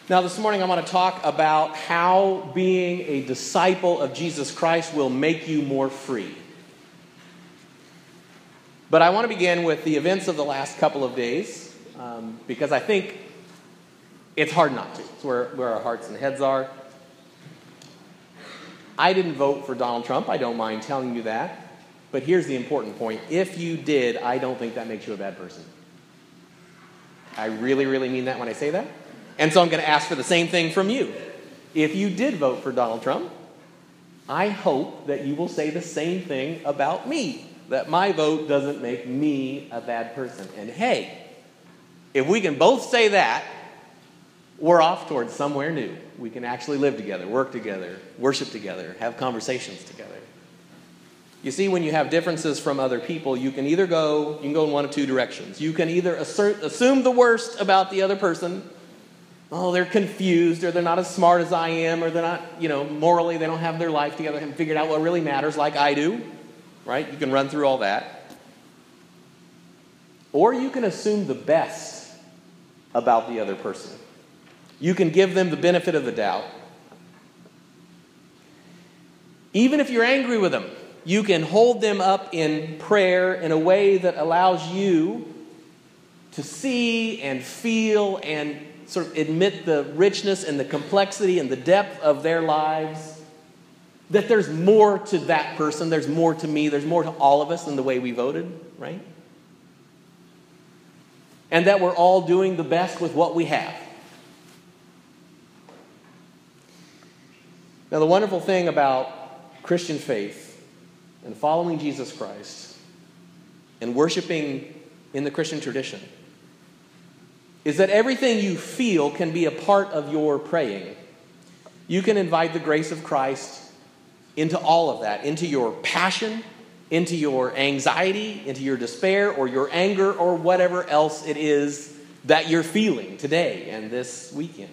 Now, this morning I want to talk about how being a disciple of Jesus Christ will make you more free. But I want to begin with the events of the last couple of days, because I think it's hard not to. It's where our hearts and heads are. I didn't vote for Donald Trump. I don't mind telling you that. But here's the important point. If you did, I don't think that makes you a bad person. I really, really mean that when I say that. And so I'm going to ask for the same thing from you. If you did vote for Donald Trump, I hope that you will say the same thing about me, that my vote doesn't make me a bad person. And hey, if we can both say that, we're off towards somewhere new. We can actually live together, work together, worship together, have conversations together. You see, when you have differences from other people, you can go in one of two directions. You can either assume the worst about the other person. Oh, they're confused, or they're not as smart as I am, or they're not, morally, they don't have their life together, haven't figured out what really matters like I do, right? You can run through all that. Or you can assume the best about the other person. You can give them the benefit of the doubt. Even if you're angry with them, you can hold them up in prayer in a way that allows you to see and feel and sort of admit the richness and the complexity and the depth of their lives, that there's more to that person, there's more to me, there's more to all of us than the way we voted, right? And that we're all doing the best with what we have. Now, the wonderful thing about Christian faith and following Jesus Christ and worshiping in the Christian tradition is that everything you feel can be a part of your praying. You can invite the grace of Christ into all of that, into your passion, into your anxiety, into your despair, or your anger, or whatever else it is that you're feeling today and this weekend.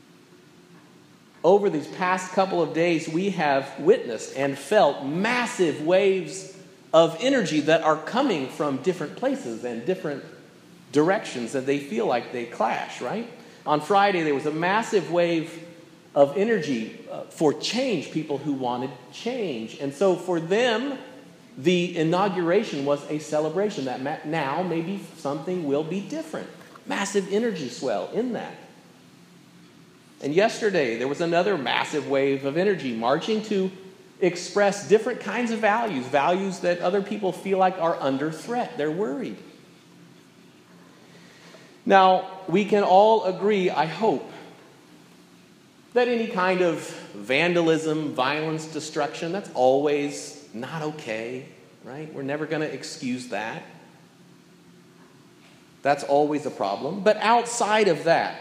Over these past couple of days, we have witnessed and felt massive waves of energy that are coming from different places and different directions, and they feel like they clash, right? On Friday, there was a massive wave of energy for change, people who wanted change. And so for them, the inauguration was a celebration that now maybe something will be different. Massive energy swell in that. And yesterday, there was another massive wave of energy marching to express different kinds of values that other people feel like are under threat. They're worried. Now, we can all agree, I hope, that any kind of vandalism, violence, destruction, that's always not okay, right? We're never going to excuse that. That's always a problem. But outside of that,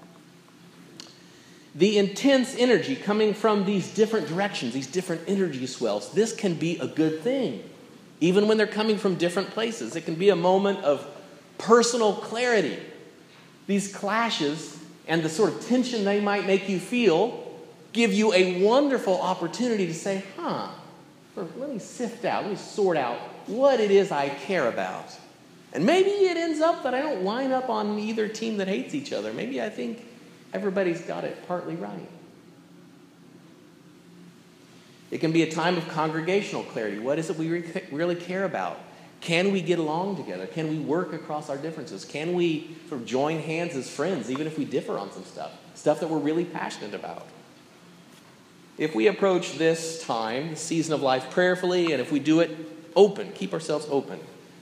the intense energy coming from these different directions, these different energy swells, this can be a good thing. Even when they're coming from different places, it can be a moment of personal clarity. These clashes and the sort of tension they might make you feel give you a wonderful opportunity to say, let me sift out, let me sort out what it is I care about. And maybe it ends up that I don't line up on either team that hates each other. Maybe I think everybody's got it partly right. It can be a time of congregational clarity. What is it we really care about? Can we get along together? Can we work across our differences? Can we sort of join hands as friends, even if we differ on some stuff that we're really passionate about? If we approach this time, the season of life, prayerfully, and if we do it open, keep ourselves open,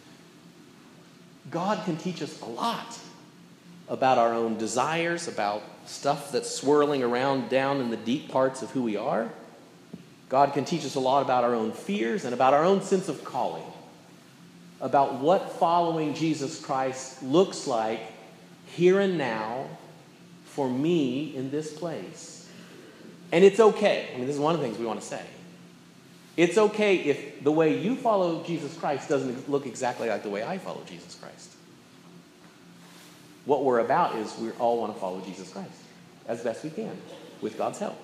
God can teach us a lot about our own desires, about stuff that's swirling around down in the deep parts of who we are. God can teach us a lot about our own fears and about our own sense of calling, about what following Jesus Christ looks like here and now for me in this place. And it's okay. This is one of the things we want to say. It's okay if the way you follow Jesus Christ doesn't look exactly like the way I follow Jesus Christ. What we're about is we all want to follow Jesus Christ as best we can with God's help.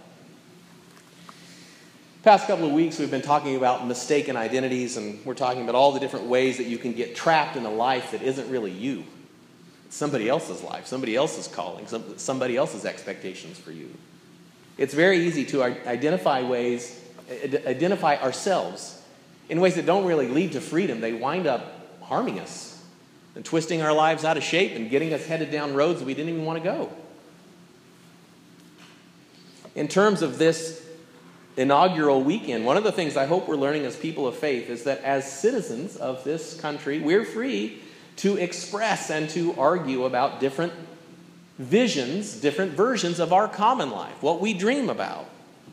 Past couple of weeks, we've been talking about mistaken identities, and we're talking about all the different ways that you can get trapped in a life that isn't really you. somebody else's life, somebody else's calling, somebody else's expectations for you. It's very easy to identify ourselves in ways that don't really lead to freedom. They wind up harming us and twisting our lives out of shape and getting us headed down roads we didn't even want to go. In terms of this inaugural weekend, one of the things I hope we're learning as people of faith is that as citizens of this country, we're free to express and to argue about different visions, different versions of our common life, what we dream about.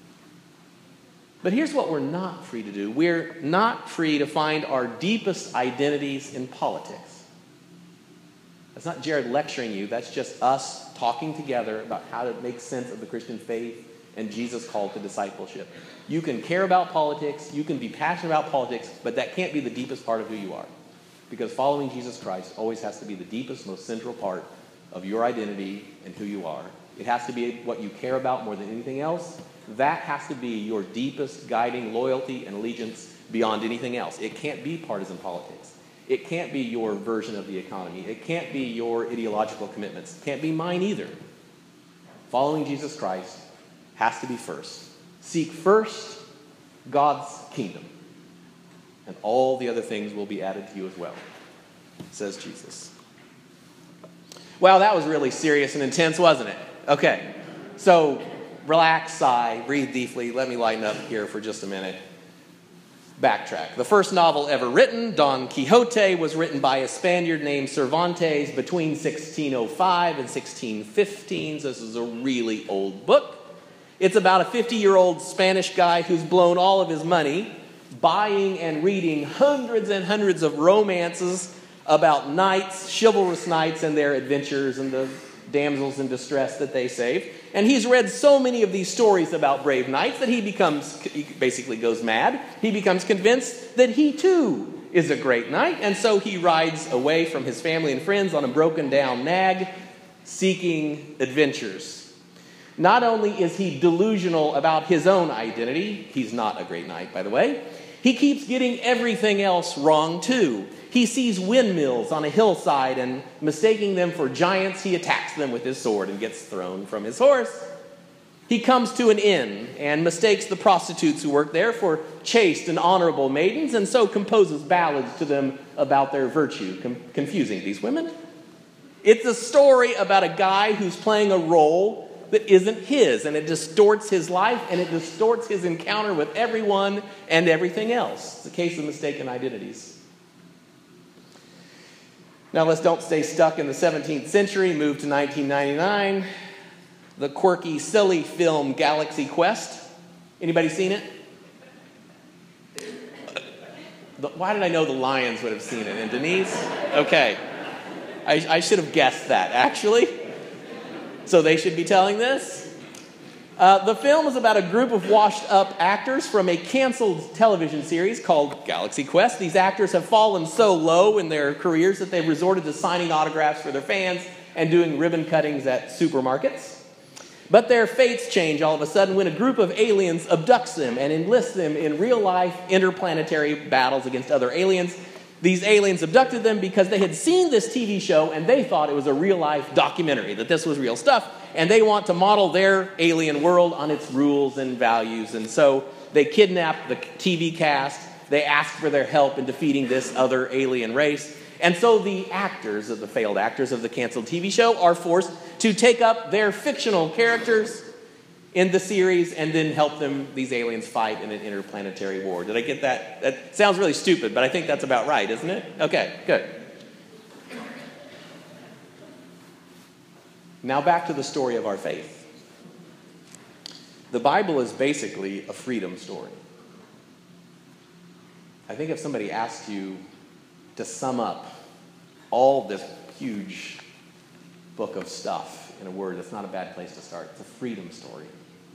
But here's what we're not free to do. We're not free to find our deepest identities in politics. That's not Jared lecturing you. That's just us talking together about how to make sense of the Christian faith and Jesus' call to discipleship. You can care about politics, you can be passionate about politics, but that can't be the deepest part of who you are. Because following Jesus Christ always has to be the deepest, most central part of your identity and who you are. It has to be what you care about more than anything else. That has to be your deepest guiding loyalty and allegiance beyond anything else. It can't be partisan politics. It can't be your version of the economy. It can't be your ideological commitments. It can't be mine either. Following Jesus Christ has to be first. Seek first God's kingdom, and all the other things will be added to you as well, says Jesus. Wow, that was really serious and intense, wasn't it? Okay, so relax, sigh, breathe deeply. Let me lighten up here for just a minute. Backtrack. The first novel ever written, Don Quixote, was written by a Spaniard named Cervantes between 1605 and 1615. So this is a really old book. It's about a 50-year-old Spanish guy who's blown all of his money buying and reading hundreds and hundreds of romances about knights, chivalrous knights and their adventures and the damsels in distress that they saved. And he's read so many of these stories about brave knights that he basically goes mad. He becomes convinced that he too is a great knight. And so he rides away from his family and friends on a broken down nag, seeking adventures. Not only is he delusional about his own identity, he's not a great knight, by the way, he keeps getting everything else wrong too. He sees windmills on a hillside and mistaking them for giants, he attacks them with his sword and gets thrown from his horse. He comes to an inn and mistakes the prostitutes who work there for chaste and honorable maidens, and so composes ballads to them about their virtue, confusing these women. It's a story about a guy who's playing a role that isn't his, and it distorts his life, and it distorts his encounter with everyone and everything else. It's a case of mistaken identities. Now let's don't stay stuck in the 17th century, move to 1999. The quirky, silly film Galaxy Quest. Anybody seen it? Why did I know the Lions would have seen it? And Denise? Okay. I should have guessed that, actually. So they should be telling this. The film is about a group of washed-up actors from a canceled television series called Galaxy Quest. These actors have fallen so low in their careers that they've resorted to signing autographs for their fans and doing ribbon cuttings at supermarkets. But their fates change all of a sudden when a group of aliens abducts them and enlists them in real-life interplanetary battles against other aliens. These aliens abducted them because they had seen this TV show and they thought it was a real-life documentary, that this was real stuff, and they want to model their alien world on its rules and values. And so they kidnap the TV cast. They ask for their help in defeating this other alien race. And so the actors, the failed actors of the canceled TV show, are forced to take up their fictional characters in the series and then help them, these aliens, fight in an interplanetary war. Did I get that? That sounds really stupid, but I think that's about right, isn't it? Okay, good. Now back to the story of our faith. The Bible is basically a freedom story. I think if somebody asked you to sum up all this huge book of stuff in a word, that's not a bad place to start. It's a freedom story.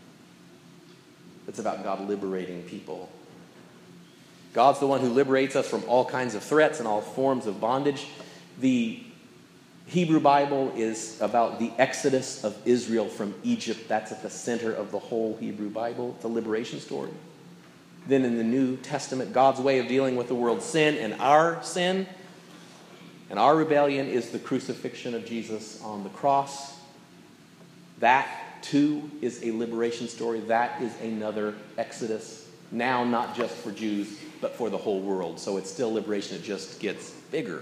It's about God liberating people. God's the one who liberates us from all kinds of threats and all forms of bondage. The Hebrew Bible is about the exodus of Israel from Egypt. That's at the center of the whole Hebrew Bible. It's a liberation story. Then in the New Testament, God's way of dealing with the world's sin and our sin And our rebellion is the crucifixion of Jesus on the cross. That, too, is a liberation story. That is another Exodus. Now, not just for Jews, but for the whole world. So it's still liberation. It just gets bigger.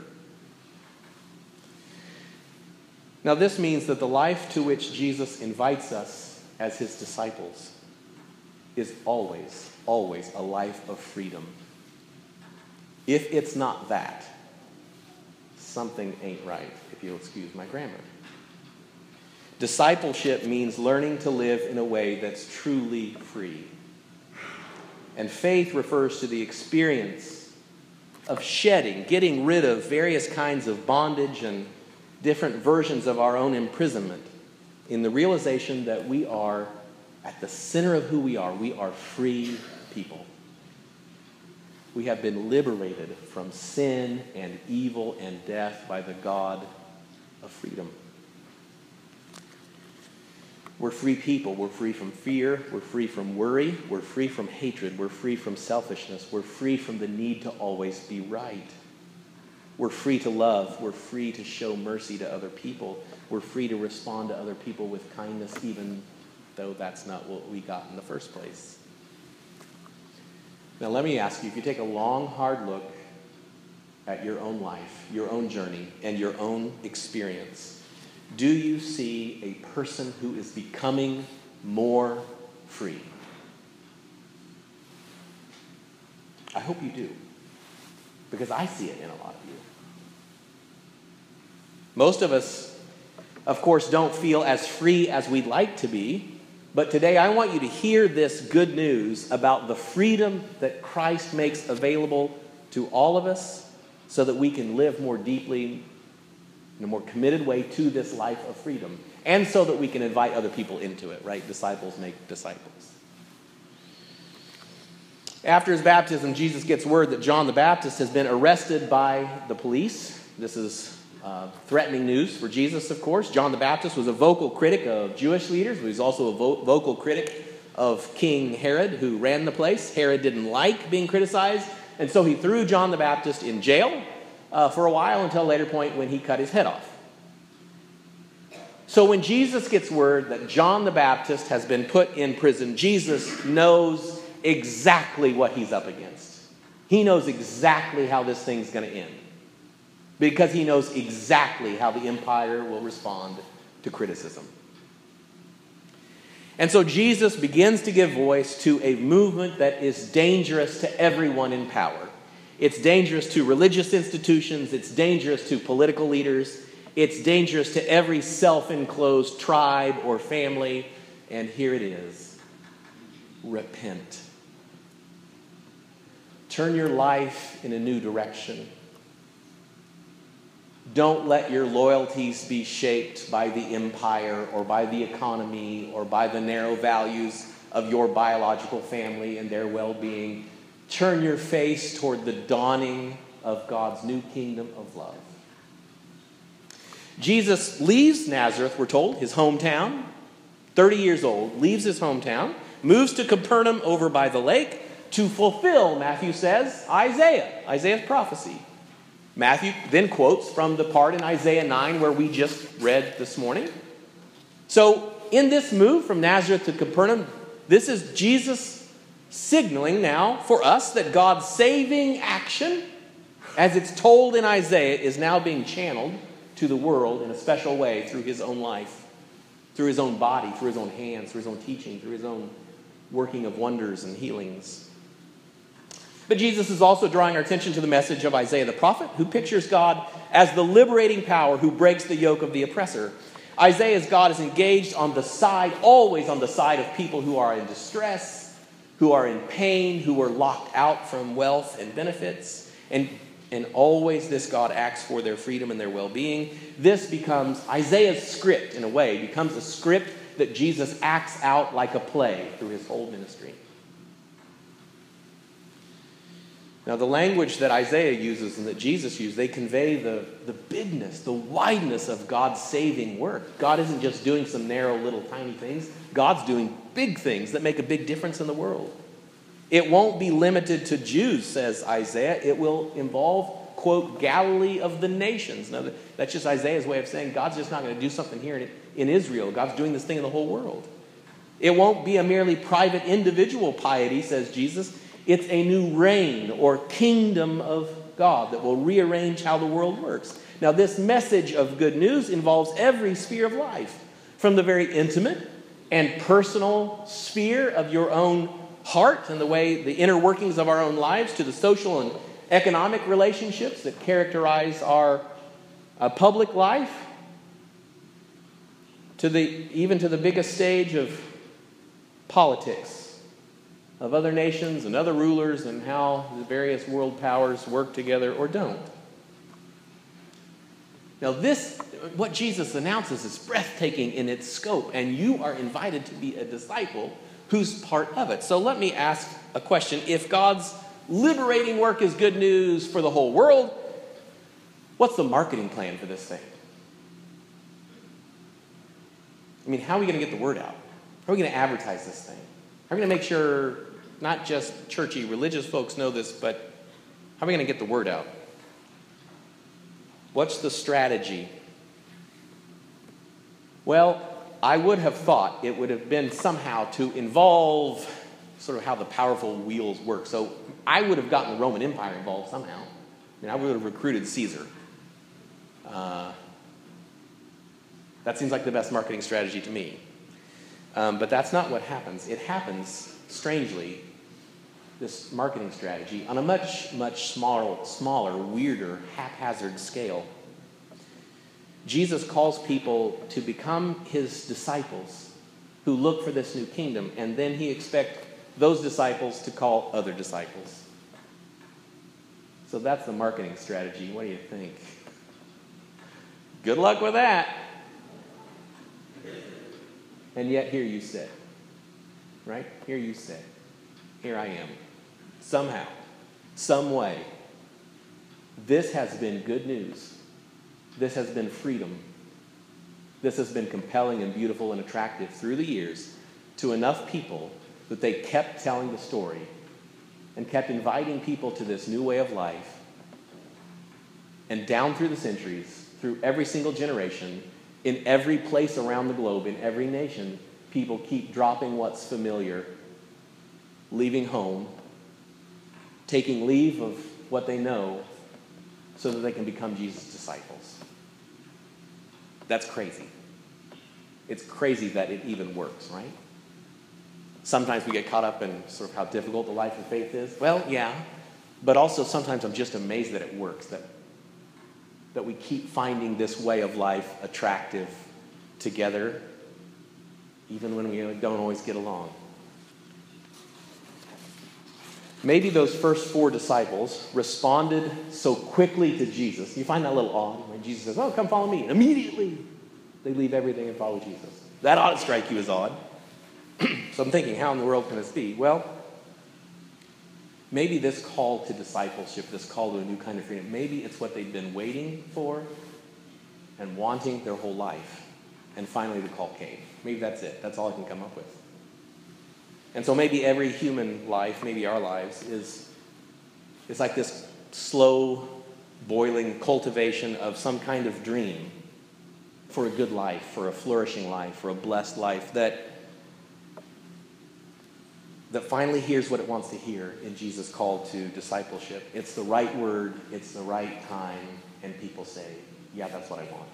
Now, this means that the life to which Jesus invites us as his disciples is always, always a life of freedom. If it's not that, something ain't right, if you'll excuse my grammar. Discipleship means learning to live in a way that's truly free. And faith refers to the experience of shedding, getting rid of various kinds of bondage and different versions of our own imprisonment in the realization that we are at the center of who we are. We are free people. We have been liberated from sin and evil and death by the God of freedom. We're free people. We're free from fear. We're free from worry. We're free from hatred. We're free from selfishness. We're free from the need to always be right. We're free to love. We're free to show mercy to other people. We're free to respond to other people with kindness, even though that's not what we got in the first place. Now, let me ask you, if you take a long, hard look at your own life, your own journey, and your own experience, do you see a person who is becoming more free? I hope you do, because I see it in a lot of you. Most of us, of course, don't feel as free as we'd like to be. But today I want you to hear this good news about the freedom that Christ makes available to all of us so that we can live more deeply, in a more committed way to this life of freedom. And so that we can invite other people into it, right? Disciples make disciples. After his baptism, Jesus gets word that John the Baptist has been arrested by the police. This is threatening news for Jesus, of course. John the Baptist was a vocal critic of Jewish leaders, but he was also a vocal critic of King Herod, who ran the place. Herod didn't like being criticized, and so he threw John the Baptist in jail for a while until a later point when he cut his head off. So when Jesus gets word that John the Baptist has been put in prison, Jesus knows exactly what he's up against. He knows exactly how this thing's going to end, because he knows exactly how the empire will respond to criticism. And so Jesus begins to give voice to a movement that is dangerous to everyone in power. It's dangerous to religious institutions. It's dangerous to political leaders. It's dangerous to every self-enclosed tribe or family. And here it is. Repent. Turn your life in a new direction. Don't let your loyalties be shaped by the empire or by the economy or by the narrow values of your biological family and their well-being. Turn your face toward the dawning of God's new kingdom of love. Jesus leaves Nazareth, we're told, his hometown, 30 years old, leaves his hometown, moves to Capernaum over by the lake to fulfill, Matthew says, Isaiah's prophecy. Matthew then quotes from the part in Isaiah 9 where we just read this morning. So in this move from Nazareth to Capernaum, this is Jesus signaling now for us that God's saving action, as it's told in Isaiah, is now being channeled to the world in a special way through his own life, through his own body, through his own hands, through his own teaching, through his own working of wonders and healings. But Jesus is also drawing our attention to the message of Isaiah the prophet, who pictures God as the liberating power who breaks the yoke of the oppressor. Isaiah's God is engaged on the side, always on the side of people who are in distress, who are in pain, who are locked out from wealth and benefits. And always this God acts for their freedom and their well-being. This becomes Isaiah's script, in a way, becomes a script that Jesus acts out like a play through his whole ministry. Now, the language that Isaiah uses and that Jesus used, they convey the bigness, the wideness of God's saving work. God isn't just doing some narrow little tiny things. God's doing big things that make a big difference in the world. It won't be limited to Jews, says Isaiah. It will involve quote, Galilee of the nations. Now, that's just Isaiah's way of saying God's just not going to do something here in Israel. God's doing this thing in the whole world. It won't be a merely private individual piety, says Jesus. It's a new reign or kingdom of God that will rearrange how the world works. Now, this message of good news involves every sphere of life, from the very intimate and personal sphere of your own heart and the way the inner workings of our own lives, to the social and economic relationships that characterize our public life, even to the biggest stage of politics, of other nations and other rulers and how the various world powers work together or don't. Now what Jesus announces is breathtaking in its scope, and you are invited to be a disciple who's part of it. So let me ask a question. If God's liberating work is good news for the whole world, what's the marketing plan for this thing? I mean, how are we going to get the word out? How are we going to advertise this thing? How are we going to make sure not just churchy religious folks know this, but how are we going to get the word out? What's the strategy? Well, I would have thought it would have been somehow to involve sort of how the powerful wheels work. So I would have gotten the Roman Empire involved somehow. I mean, I would have recruited Caesar. That seems like the best marketing strategy to me. But that's not what happens. It happens, strangely, this marketing strategy, on a much, much smaller, weirder, haphazard scale. Jesus calls people to become his disciples who look for this new kingdom, and then he expects those disciples to call other disciples. So that's the marketing strategy. What do you think? Good luck with that. And yet here you sit, right? Here you sit. Here I am. Somehow, some way, this has been good news. This has been freedom. This has been compelling and beautiful and attractive through the years to enough people that they kept telling the story and kept inviting people to this new way of life. And down through the centuries, through every single generation, in every place around the globe, in every nation, people keep dropping what's familiar, leaving home, taking leave of what they know so that they can become Jesus' disciples. That's crazy. It's crazy that it even works, right? Sometimes we get caught up in sort of how difficult the life of faith is. Well, yeah, but also sometimes I'm just amazed that it works, that we keep finding this way of life attractive together, even when we don't always get along. Maybe those first 4 disciples responded so quickly to Jesus. You find that a little odd when Jesus says, "Oh, come follow me." And immediately they leave everything and follow Jesus. That ought to strike you as odd. So I'm thinking, how in the world can this be? Well, maybe this call to discipleship, this call to a new kind of freedom, maybe it's what they've been waiting for and wanting their whole life. And finally the call came. Maybe that's it. That's all I can come up with. And so maybe every human life, maybe our lives, is like this slow, boiling cultivation of some kind of dream for a good life, for a flourishing life, for a blessed life that finally hears what it wants to hear in Jesus' call to discipleship. It's the right word, it's the right time, and people say, "Yeah, that's what I want."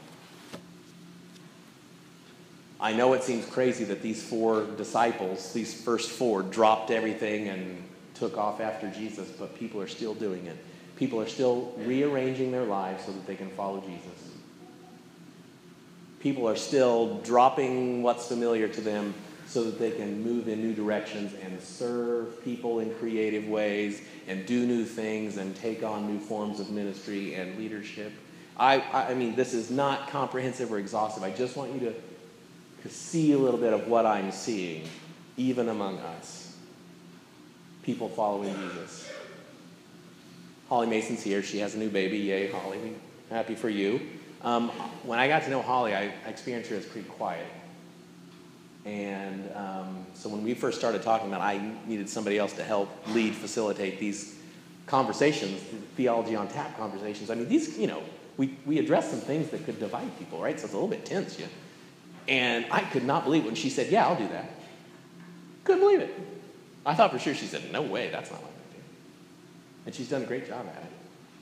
I know it seems crazy that these 4 disciples, these first 4, dropped everything and took off after Jesus, but people are still doing it. People are still rearranging their lives so that they can follow Jesus. People are still dropping what's familiar to them so that they can move in new directions and serve people in creative ways and do new things and take on new forms of ministry and leadership. I mean, this is not comprehensive or exhaustive. I just want you to see a little bit of what I'm seeing, even among us. People following Jesus. Holly Mason's here. She has a new baby. Yay, Holly. Happy for you. When I got to know Holly, I experienced her as pretty quiet. And so when we first started talking about I needed somebody else to help lead, facilitate these conversations, theology on tap conversations. I mean, these, we address some things that could divide people, right? So it's a little bit tense, yeah. And I could not believe when she said, yeah, I'll do that. Couldn't believe it. I thought for sure she said, no way, that's not what I'm going to do. And she's done a great job at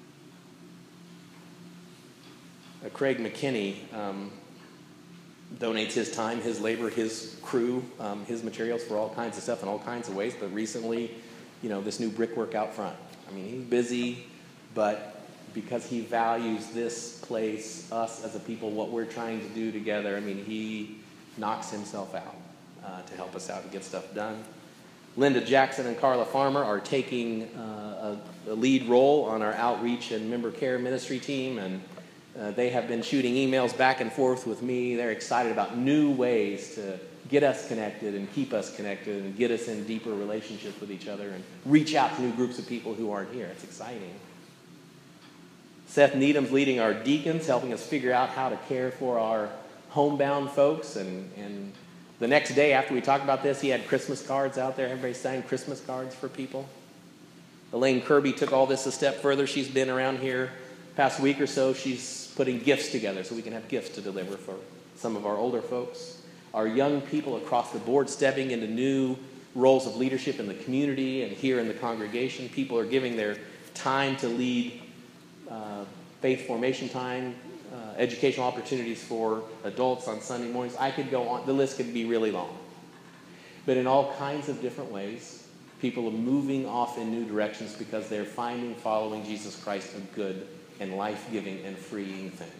it. Craig McKinney donates his time, his labor, his crew, his materials for all kinds of stuff in all kinds of ways. But recently, this new brickwork out front. I mean, he's busy, but because he values this place, us as a people, what we're trying to do together, I mean, he knocks himself out to help us out and get stuff done. Linda Jackson and Carla Farmer are taking a lead role on our outreach and member care ministry team, and they have been shooting emails back and forth with me. They're excited about new ways to get us connected and keep us connected and get us in deeper relationships with each other and reach out to new groups of people who aren't here. It's exciting. Seth Needham's leading our deacons, helping us figure out how to care for our homebound folks. And the next day after we talked about this, he had Christmas cards out there. Everybody signed Christmas cards for people. Elaine Kirby took all this a step further. She's been around here past week or so. She's putting gifts together so we can have gifts to deliver for some of our older folks. Our young people across the board stepping into new roles of leadership in the community and here in the congregation. People are giving their time to lead faith formation time, educational opportunities for adults on Sunday mornings. I could go on. The list could be really long. But in all kinds of different ways, people are moving off in new directions because they're finding following Jesus Christ a good and life-giving and freeing thing.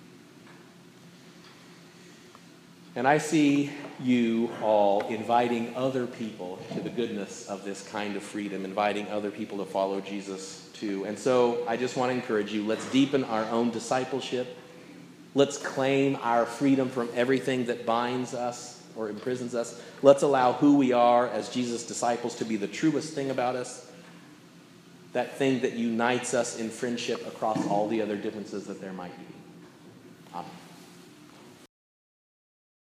And I see you all inviting other people to the goodness of this kind of freedom, inviting other people to follow Jesus too. And so I just want to encourage you, let's deepen our own discipleship. Let's claim our freedom from everything that binds us or imprisons us. Let's allow who we are as Jesus' disciples to be the truest thing about us, that thing that unites us in friendship across all the other differences that there might be. Amen.